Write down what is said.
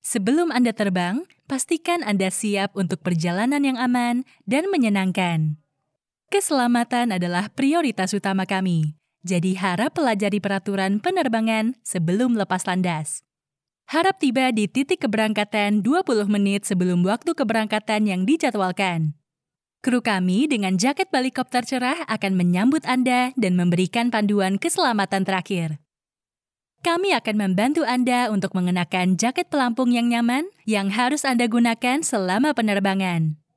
Sebelum Anda terbang, pastikan Anda siap untuk perjalanan yang aman dan menyenangkan. Keselamatan adalah prioritas utama kami, jadi harap pelajari peraturan penerbangan sebelum lepas landas. Harap tiba di titik keberangkatan 20 menit sebelum waktu keberangkatan yang dijadwalkan. Kru kami dengan jaket balikopter cerah akan menyambut Anda dan memberikan panduan keselamatan terakhir. Kami akan membantu Anda untuk mengenakan jaket pelampung yang nyaman yang harus Anda gunakan selama penerbangan.